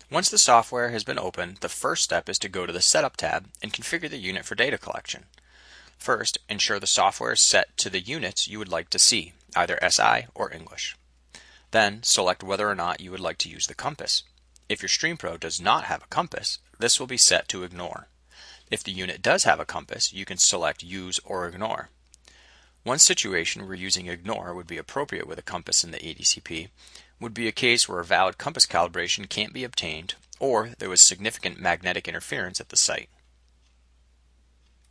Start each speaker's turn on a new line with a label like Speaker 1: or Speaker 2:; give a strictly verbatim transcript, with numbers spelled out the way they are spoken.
Speaker 1: Once the software has been opened, the first step is to go to the Setup tab and configure the unit for data collection. First, ensure the software is set to the units you would like to see, either S I or English. Then, select whether or not you would like to use the compass. If your StreamPro does not have a compass, this will be set to Ignore. If the unit does have a compass, you can select Use or Ignore. One situation where using Ignore would be appropriate with a compass in the A D C P would be a case where a valid compass calibration can't be obtained or there was significant magnetic interference at the site.